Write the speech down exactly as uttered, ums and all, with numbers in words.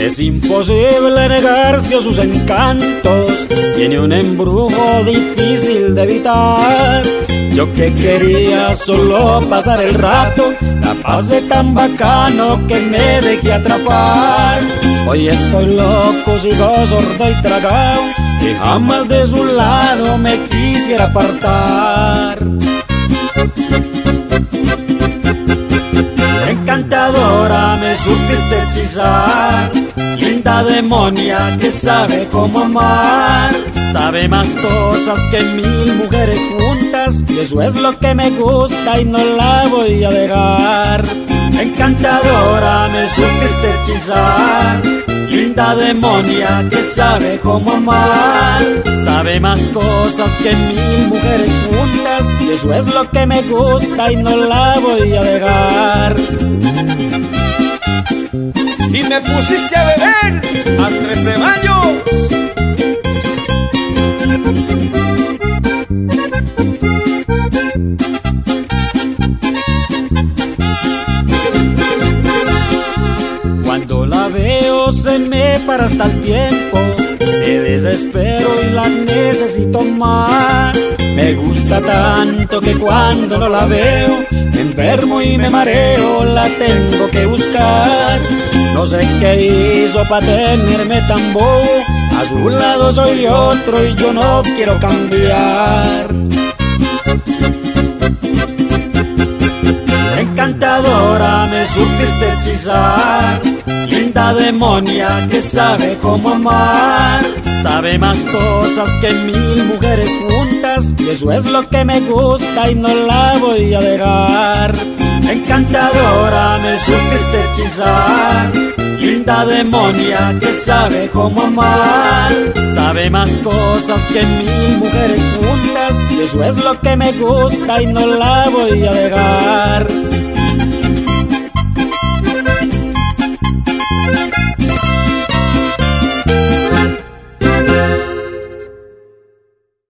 Es imposible negarse a sus encantos, tiene un embrujo difícil de evitar. Yo que quería solo pasar el rato, la pasé tan bacano que me dejé atrapar. Hoy estoy loco, sigo sordo y tragado, y jamás de su lado me quisiera apartar. Encantadora, me supiste hechizar, linda demonia que sabe cómo amar. Sabe más cosas que mil mujeres juntas, y eso es lo que me gusta y no la voy a dejar. Encantadora, me supiste hechizar, linda demonia que sabe cómo amar. Sabe más cosas que mil mujeres juntas, y eso es lo que me gusta y no la voy a dejar. Y me pusiste a beber a trece años. Cuando la veo se me para hasta el tiempo, me desespero y la necesito más. Me gusta tanto que cuando no la veo me enfermo y me mareo, la tengo que buscar. No sé qué hizo pa' tenerme tan bobo, a su lado soy otro y yo no quiero cambiar. Encantadora, me supiste hechizar, linda demonia que sabe cómo amar. Sabe más cosas que mil mujeres juntas, y eso es lo que me gusta y no la voy a dejar. Encantadora, me supiste hechizar, linda demonia que sabe cómo amar. Sabe más cosas que mil mujeres juntas, y eso es lo que me gusta y no la voy a dejar.